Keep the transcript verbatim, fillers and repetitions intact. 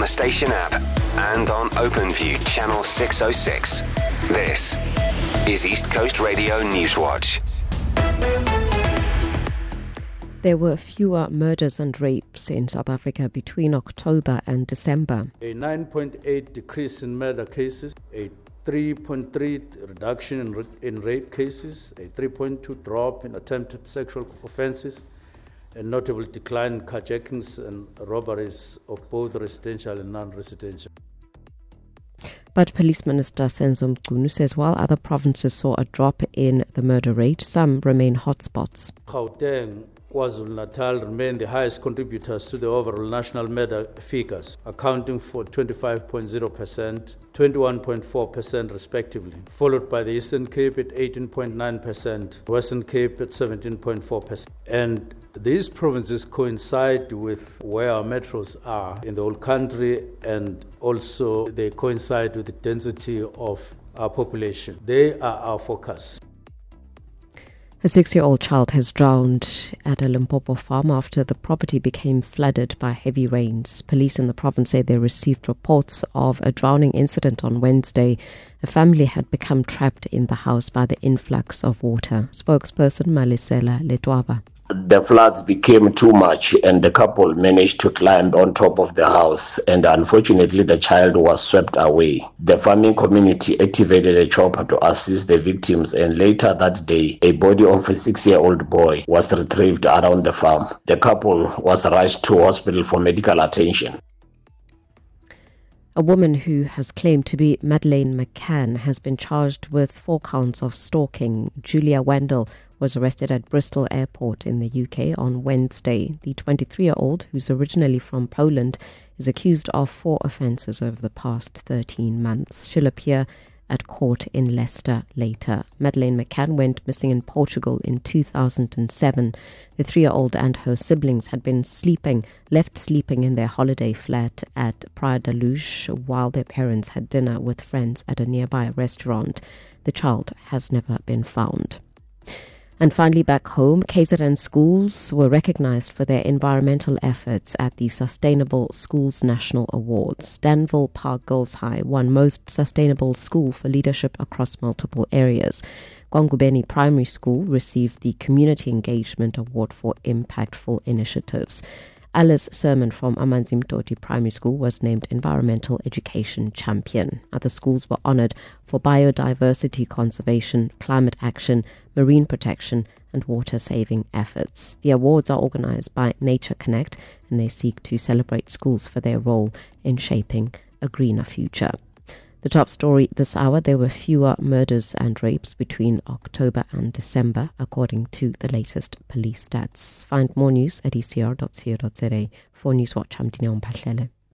the station app and on OpenView channel six oh six. This is East Coast Radio Newswatch. There were fewer murders and rapes in South Africa between October and December. A nine point eight decrease in murder cases, a three point three reduction in, in rape cases, a three point two drop in attempted sexual offences, a notable decline in carjackings and robberies of both residential and non-residential. But Police Minister Senzo Mchunu says while other provinces saw a drop in the murder rate, some remain hotspots. Gauteng, KwaZulu-Natal remain the highest contributors to the overall national murder figures, accounting for twenty-five point zero percent, twenty-one point four percent respectively, followed by the Eastern Cape at eighteen point nine percent, Western Cape at seventeen point four percent. And these provinces coincide with where our metros are in the whole country, and also they coincide with the density of our population. They are our focus. A six-year-old child has drowned at a Limpopo farm after the property became flooded by heavy rains. Police in the province say they received reports of a drowning incident on Wednesday. A family had become trapped in the house by the influx of water. Spokesperson Malisela Letwaba. The floods became too much and the couple managed to climb on top of the house, and unfortunately the child was swept away. The farming community activated a chopper to assist the victims, and later that day a body of a six-year-old boy was retrieved around the farm. The couple was rushed to hospital for medical attention. A woman who has claimed to be Madeleine McCann has been charged with four counts of stalking. Julia Wendell was arrested at Bristol Airport in the U K on Wednesday. The twenty-three-year-old, who's originally from Poland, is accused of four offences over the past thirteen months. She'll appear at court in Leicester later. Madeleine McCann went missing in Portugal in two thousand seven. The three-year-old and her siblings had been sleeping, left sleeping in their holiday flat at Praia da Luz while their parents had dinner with friends at a nearby restaurant. The child has never been found. And finally, back home, K Z N schools were recognized for their environmental efforts at the Sustainable Schools National Awards. Danville Park Girls High won Most Sustainable School for leadership across multiple areas. Gwangubeni Primary School received the Community Engagement Award for impactful initiatives. Alice Sermon from Amanzi Mtoti Primary School was named Environmental Education Champion. Other schools were honoured for biodiversity conservation, climate action, marine protection and water-saving efforts. The awards are organised by Nature Connect, and they seek to celebrate schools for their role in shaping a greener future. The top story this hour: there were fewer murders and rapes between October and December, according to the latest police stats. Find more news at e c r dot co dot za. For Newswatch, I'm Dineo Mpahlele.